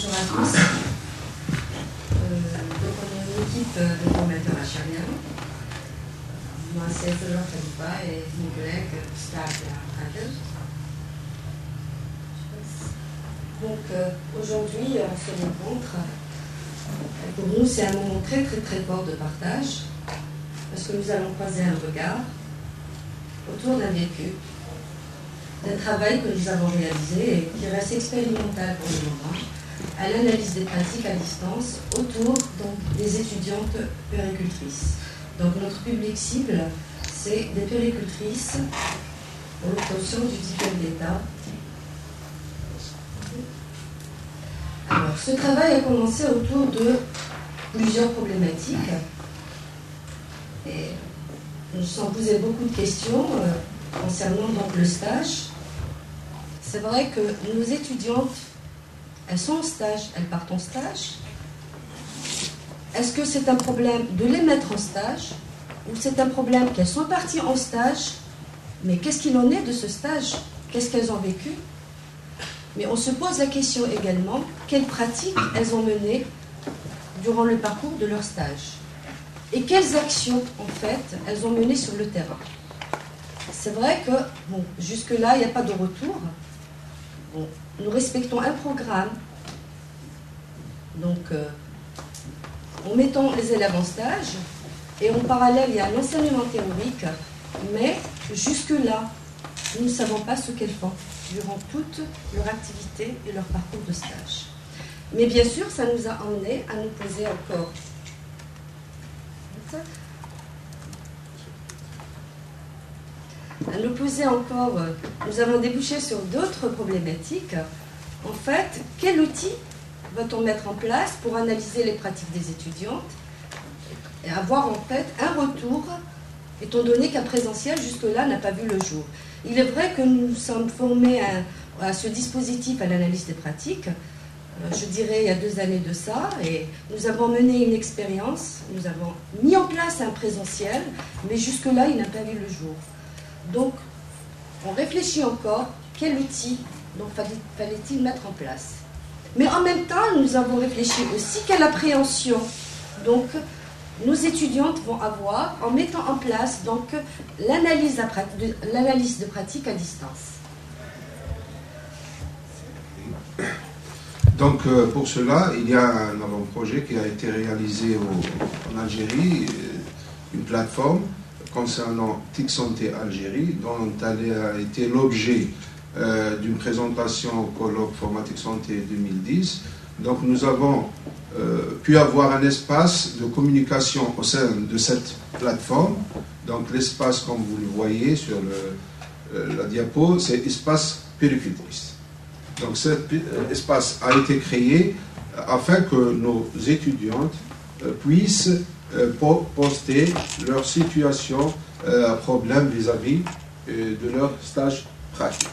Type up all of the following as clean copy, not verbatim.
bonjour à tous. Donc on est une équipe de formateurs algériens. Moi c'est Zahra Khalifa et mon collègue Stade Kader. Donc aujourd'hui on se rencontre. Pour nous c'est un moment très fort de partage parce que nous allons croiser un regard autour d'un vécu, d'un travail que nous avons réalisé et qui reste expérimental pour le moment, à l'analyse des pratiques à distance autour des étudiantes puéricultrices. Donc notre public cible, c'est des puéricultrices pour l'obtention du diplôme d'État. Alors, ce travail a commencé autour de plusieurs problématiques et nous nous sommes posé beaucoup de questions concernant donc le stage. C'est vrai que nos étudiantes, elles sont en stage, elles partent en stage. Est-ce que c'est un problème de les mettre en stage ou c'est un problème qu'elles sont parties en stage, mais qu'est-ce qu'il en est de ce stage? Qu'est-ce qu'elles ont vécu? Mais on se pose la question également, quelles pratiques elles ont menées durant le parcours de leur stage? Et quelles actions, en fait, elles ont menées sur le terrain? C'est vrai que, bon, jusque-là, il n'y a pas de retour. Bon, nous respectons un programme, donc en mettant les élèves en stage, et en parallèle, il y a un enseignement théorique, mais jusque-là, nous ne savons pas ce qu'elles font durant toute leur activité et leur parcours de stage. Mais bien sûr, ça nous a amené à nous poser encore. Nous avons débouché sur d'autres problématiques. En fait, quel outil va-t-on mettre en place pour analyser les pratiques des étudiantes et avoir en fait un retour, étant donné qu'un présentiel jusque-là n'a pas vu le jour. Il est vrai que nous sommes formés à ce dispositif, à l'analyse des pratiques, je dirais il y a 2 années de ça, et nous avons mené une expérience, nous avons mis en place un présentiel, mais jusque-là il n'a pas vu le jour. Donc on réfléchit encore, quel outil fallait-il mettre en place. Mais en même temps, nous avons réfléchi aussi quelle appréhension donc nos étudiantes vont avoir en mettant en place donc l'analyse de pratique à distance. Donc pour cela, il y a un avant-projet qui a été réalisé en Algérie, une plateforme concernant TIC Santé Algérie, dont elle a été l'objet d'une présentation au colloque Formatique Santé 2010. Donc nous avons pu avoir un espace de communication au sein de cette plateforme. Donc l'espace, comme vous le voyez sur la diapo, c'est espace puéricultrice. Donc cet espace a été créé afin que nos étudiantes puissent poster leur situation à problème vis-à-vis de leur stage pratique.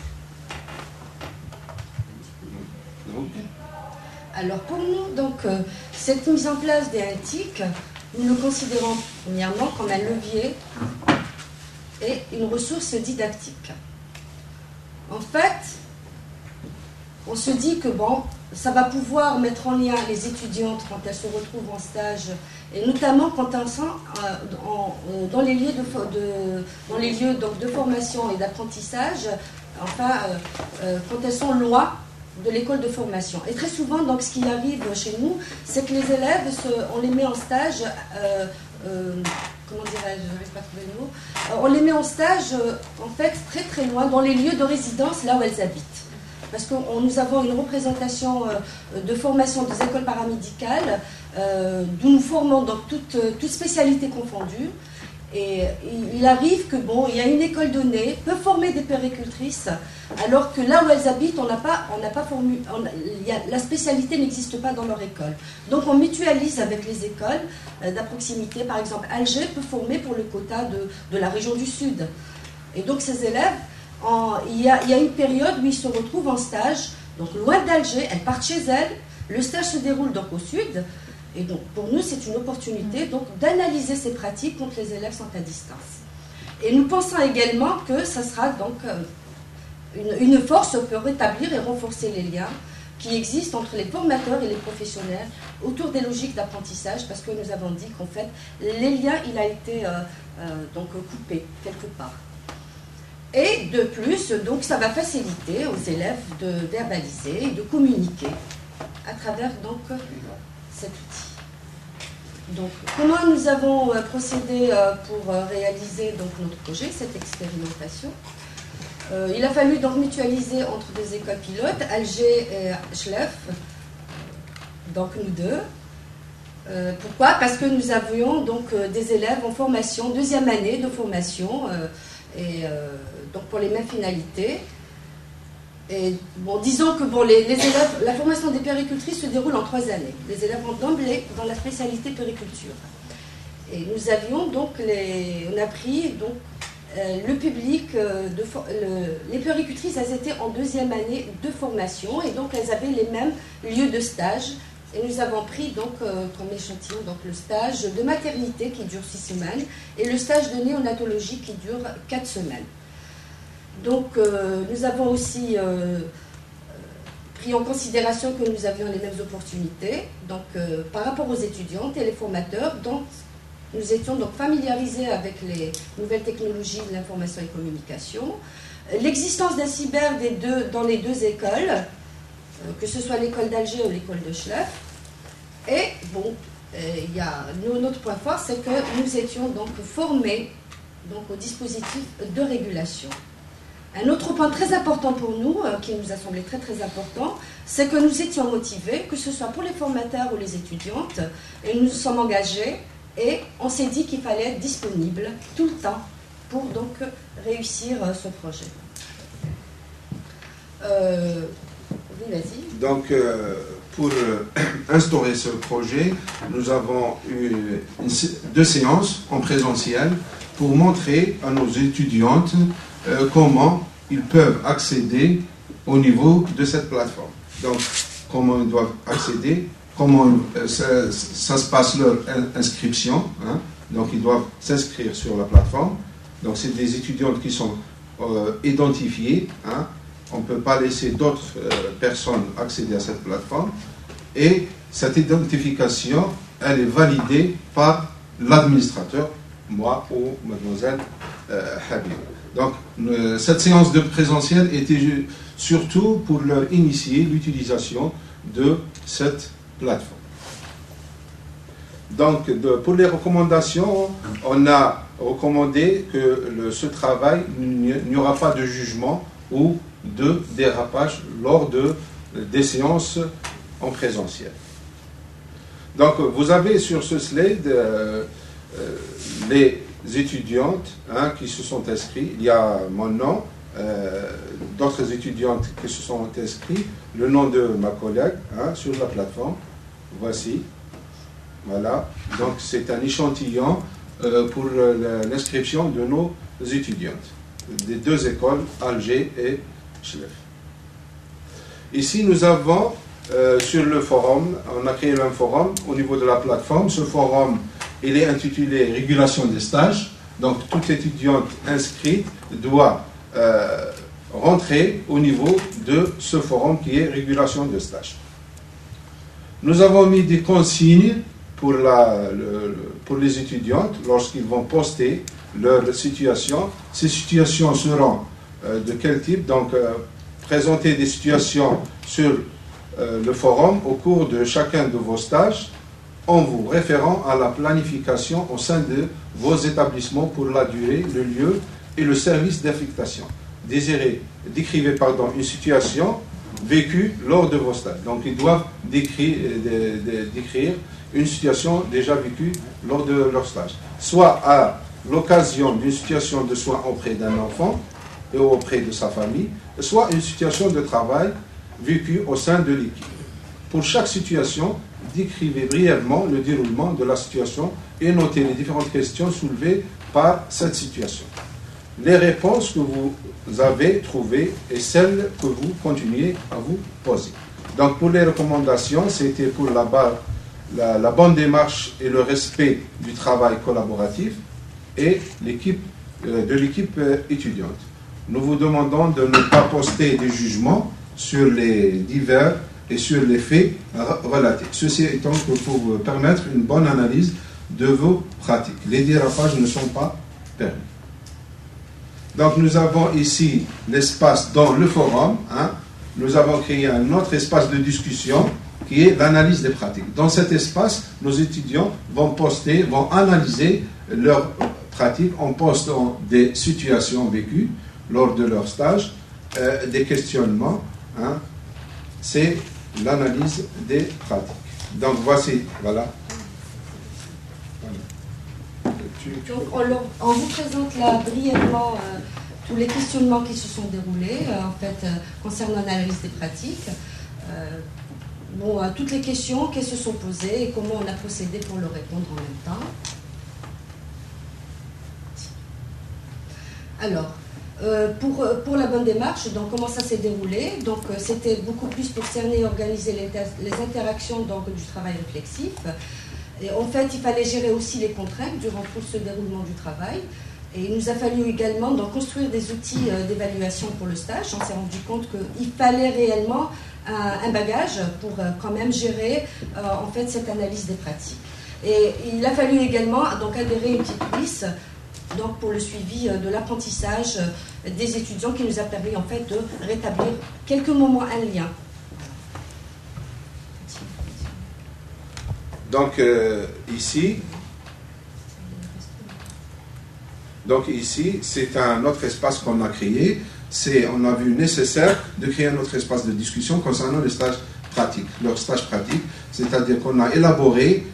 Alors pour nous, donc, cette mise en place des TIC, nous le considérons premièrement comme un levier et une ressource didactique. En fait, on se dit que bon, ça va pouvoir mettre en lien les étudiantes quand elles se retrouvent en stage, et notamment quand elles sont dans les lieux de formation et d'apprentissage, enfin, quand elles sont loin de l'école de formation. Et très souvent, donc, ce qui arrive chez nous, c'est que les élèves, on les met en stage, comment dirais-je, je n'arrive pas à trouver le mot, on les met en stage, en fait, très loin, dans les lieux de résidence, là où elles habitent. Parce que nous avons une représentation de formation des écoles paramédicales, d'où nous formons donc toutes spécialités confondues. Et il arrive que, bon, il y a une école donnée, peut former des puéricultrices, alors que là où elles habitent, la spécialité n'existe pas dans leur école. Donc on mutualise avec les écoles d'à proximité. Par exemple, Alger peut former pour le quota de la région du Sud. Et donc ces élèves, il y a une période où ils se retrouvent en stage, donc loin d'Alger, elles partent chez elles, le stage se déroule donc au Sud. Et donc, pour nous, c'est une opportunité d'analyser ces pratiques quand les élèves sont à distance. Et nous pensons également que ça sera donc une force pour rétablir et renforcer les liens qui existe entre les formateurs et les professionnels autour des logiques d'apprentissage, parce que nous avons dit qu'en fait, les liens, il a été donc coupé quelque part. Et de plus, donc, ça va faciliter aux élèves de verbaliser et de communiquer à travers donc, cet outil. Donc, comment nous avons procédé pour réaliser donc, notre projet, cette expérimentation? Il a fallu donc mutualiser entre deux écoles pilotes, Alger et Schleff, donc nous deux. Pourquoi? Parce que nous avions donc des élèves en formation, deuxième année de formation, donc pour les mêmes finalités. Et bon, disons que bon, les élèves, la formation des puéricultrices se déroule en 3 années. Les élèves ont d'emblée dans la spécialité puériculture. Et nous avions donc on a pris donc le public, les puéricultrices, elles étaient en deuxième année de formation et donc elles avaient les mêmes lieux de stage. Et nous avons pris donc comme échantillon donc, le stage de maternité qui dure 6 semaines et le stage de néonatologie qui dure 4 semaines. Donc nous avons aussi pris en considération que nous avions les mêmes opportunités donc, par rapport aux étudiantes et les formateurs. Donc, nous étions donc familiarisés avec les nouvelles technologies de l'information et communication. L'existence d'un cyber dans les deux écoles, que ce soit l'école d'Alger ou l'école de Schleff. Et bon, notre point fort, c'est que nous étions donc formés donc, au dispositif de régulation. Un autre point très important pour nous, qui nous a semblé très très important, c'est que nous étions motivés, que ce soit pour les formateurs ou les étudiantes, et nous nous sommes engagés et on s'est dit qu'il fallait être disponible tout le temps pour donc réussir ce projet. Oui, vas-y. Donc, pour instaurer ce projet, nous avons eu 2 séances en présentiel pour montrer à nos étudiantes comment ils peuvent accéder au niveau de cette plateforme. Donc, comment ils doivent accéder, comment ça se passe leur inscription. Hein. Donc, ils doivent s'inscrire sur la plateforme. Donc, c'est des étudiantes qui sont identifiées. Hein. On ne peut pas laisser d'autres personnes accéder à cette plateforme. Et cette identification, elle est validée par l'administrateur, moi ou mademoiselle Habib. Donc, cette séance de présentiel était surtout pour leur initier l'utilisation de cette plateforme. Donc, pour les recommandations, on a recommandé que ce travail, il n'y aura pas de jugement ou de dérapage lors des séances en présentiel. Donc, vous avez sur ce slide les étudiantes qui se sont inscrites. Il y a mon nom, d'autres étudiantes qui se sont inscrites, le nom de ma collègue sur la plateforme. Voici. Voilà. Donc, c'est un échantillon pour l'inscription de nos étudiantes des 2 écoles, Alger et Schleff. Ici, nous avons sur le forum, on a créé un forum au niveau de la plateforme. Ce forum, il est intitulé Régulation des stages. Donc, toute étudiante inscrite doit rentrer au niveau de ce forum qui est Régulation des stages. Nous avons mis des consignes pour les étudiantes lorsqu'ils vont poster leur situation. Ces situations seront de quel type? Donc, présenter des situations sur le forum au cours de chacun de vos stages en vous référant à la planification au sein de vos établissements pour la durée, le lieu et le service d'affectation. Décrivez une situation vécue lors de vos stages. Donc, ils doivent décrire une situation déjà vécue lors de leur stage. Soit à l'occasion d'une situation de soins auprès d'un enfant et auprès de sa famille, soit une situation de travail vécue au sein de l'équipe. Pour chaque situation, décrivez brièvement le déroulement de la situation et notez les différentes questions soulevées par cette situation. Les réponses que vous avez trouvées et celles que vous continuez à vous poser. Donc, pour les recommandations, c'était pour la bonne démarche et le respect du travail collaboratif et de l'équipe étudiante. Nous vous demandons de ne pas poster des jugements sur les divers et sur les faits relatés. Ceci étant que pour permettre une bonne analyse de vos pratiques. Les dérapages ne sont pas permis. Donc nous avons ici l'espace dans le forum. Nous avons créé un autre espace de discussion qui est l'analyse des pratiques. Dans cet espace, nos étudiants vont analyser leurs pratiques en postant des situations vécues lors de leur stage, des questionnements. C'est l'analyse des pratiques. Donc voici, voilà. Donc on vous présente là brièvement tous les questionnements qui se sont déroulés concernant l'analyse des pratiques. Toutes les questions qui se sont posées et comment on a procédé pour leur répondre en même temps. Alors, pour la bonne démarche, donc comment ça s'est déroulé? Donc c'était beaucoup plus pour cerner et organiser les interactions du travail réflexif. Et en fait, il fallait gérer aussi les contraintes durant tout ce déroulement du travail. Et il nous a fallu également construire des outils d'évaluation pour le stage. On s'est rendu compte qu'il fallait réellement un bagage pour quand même gérer cette analyse des pratiques. Et il a fallu également adhérer une petite quiz pour le suivi de l'apprentissage des étudiants qui nous a permis de rétablir quelques moments un lien. Donc ici, c'est un autre espace qu'on a créé. On a vu nécessaire de créer un autre espace de discussion concernant les stages pratiques, leurs stages pratiques, c'est-à-dire qu'on a élaboré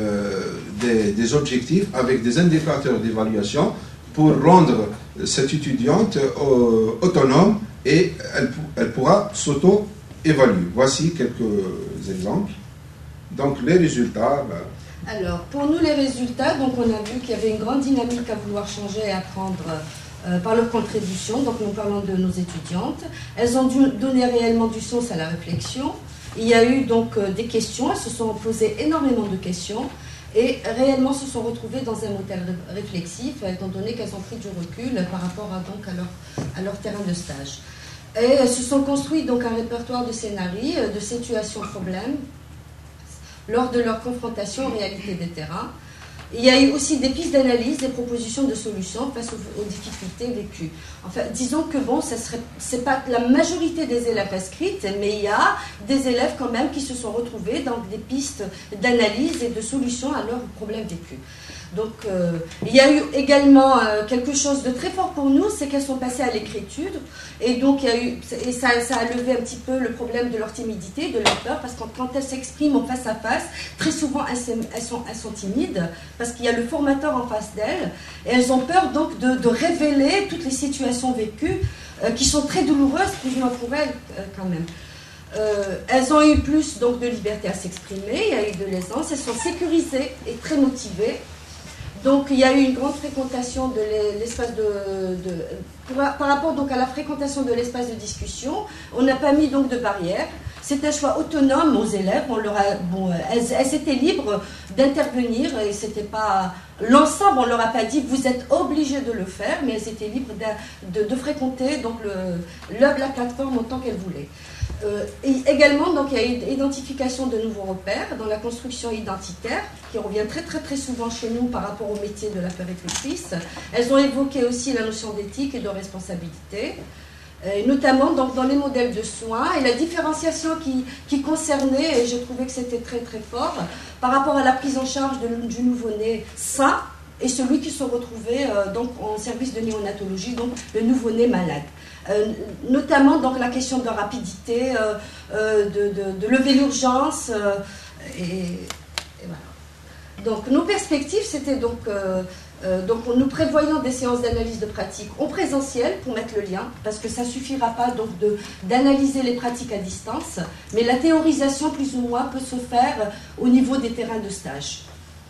des objectifs avec des indicateurs d'évaluation pour rendre cette étudiante autonome et elle pourra s'auto-évaluer. Voici quelques exemples. Donc les résultats... Alors, pour nous, les résultats, on a vu qu'il y avait une grande dynamique à vouloir changer et apprendre par leur contribution. Donc, nous parlons de nos étudiantes. Elles ont donné réellement du sens à la réflexion. Il y a eu des questions. Elles se sont posées énormément de questions et réellement se sont retrouvées dans un modèle réflexif, étant donné qu'elles ont pris du recul par rapport à leur terrain de stage. Et elles se sont construites un répertoire de scénarios, de situations problèmes, lors de leur confrontation aux réalités des terrains. Il y a eu aussi des pistes d'analyse, des propositions de solutions face aux difficultés vécues. Enfin, disons que c'est pas la majorité des élèves inscrites, mais il y a des élèves quand même qui se sont retrouvés dans des pistes d'analyse et de solutions à leurs problèmes vécus. Donc, il y a eu également quelque chose de très fort pour nous, c'est qu'elles sont passées à l'écriture. Et donc, ça a levé un petit peu le problème de leur timidité, de leur peur, parce que quand elles s'expriment en face à face, très souvent, elles sont timides, parce qu'il y a le formateur en face d'elles. Et elles ont peur donc de révéler toutes les situations vécues, qui sont très douloureuses, plus ou moins pour elles quand même. Elles ont eu plus donc, de liberté à s'exprimer, il y a eu de l'aisance, elles sont sécurisées et très motivées. Donc il y a eu une grande fréquentation de l'espace par rapport donc à la fréquentation de l'espace de discussion, on n'a pas mis donc de barrières. C'est un choix autonome aux élèves. Elles étaient libres d'intervenir et c'était pas l'ensemble. On leur a pas dit vous êtes obligés de le faire, mais elles étaient libres de fréquenter donc la plateforme autant qu'elles voulaient. Et également, donc, il y a eu l'identification de nouveaux repères dans la construction identitaire, qui revient très très très souvent chez nous par rapport au métier de la puéricultrice. Elles ont évoqué aussi la notion d'éthique et de responsabilité, notamment donc, dans les modèles de soins et la différenciation qui concernait, et je trouvais que c'était très très fort, par rapport à la prise en charge du nouveau-né sain et celui qui se retrouvait donc, en service de néonatologie, donc le nouveau-né malade. Notamment donc, la question de rapidité, de lever l'urgence, et voilà. Donc nos perspectives, c'était donc nous prévoyons des séances d'analyse de pratique en présentiel pour mettre le lien, parce que ça ne suffira pas donc d'analyser les pratiques à distance, mais la théorisation plus ou moins peut se faire au niveau des terrains de stage.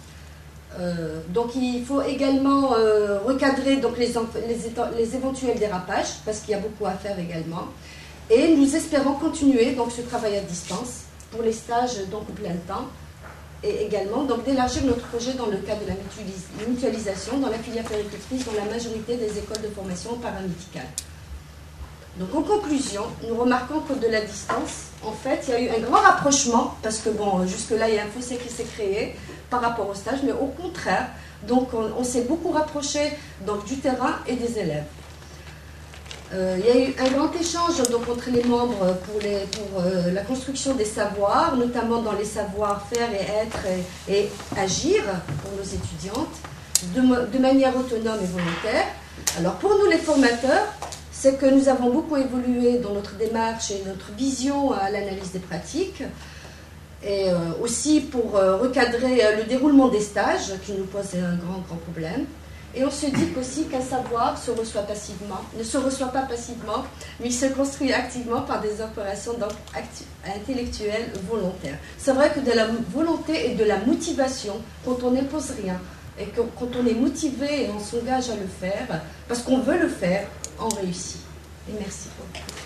Donc il faut également recadrer donc, les éventuels dérapages, parce qu'il y a beaucoup à faire également. Et nous espérons continuer donc, ce travail à distance pour les stages donc, plein temps, et également donc, d'élargir notre projet dans le cadre de la mutualisation dans la filière puéricultrice dans la majorité des écoles de formation paramédicale. Donc en conclusion, nous remarquons que de la distance, en fait, il y a eu un grand rapprochement, parce que bon, jusque-là, il y a un fossé qui s'est créé par rapport au stage, mais au contraire, donc on s'est beaucoup rapproché donc, du terrain et des élèves. Il y a eu un grand échange donc, entre les membres pour la construction des savoirs, notamment dans les savoirs faire et être et agir pour nos étudiantes, de manière autonome et volontaire. Alors pour nous les formateurs, c'est que nous avons beaucoup évolué dans notre démarche et notre vision à l'analyse des pratiques, et aussi pour recadrer le déroulement des stages, qui nous pose un grand problème. Et on se dit aussi qu'un savoir ne se reçoit pas passivement, mais il se construit activement par des opérations intellectuelles volontaires. C'est vrai que de la volonté et de la motivation, quand on n'impose rien, et que quand on est motivé et on s'engage à le faire, parce qu'on veut le faire, on réussit. Et merci beaucoup.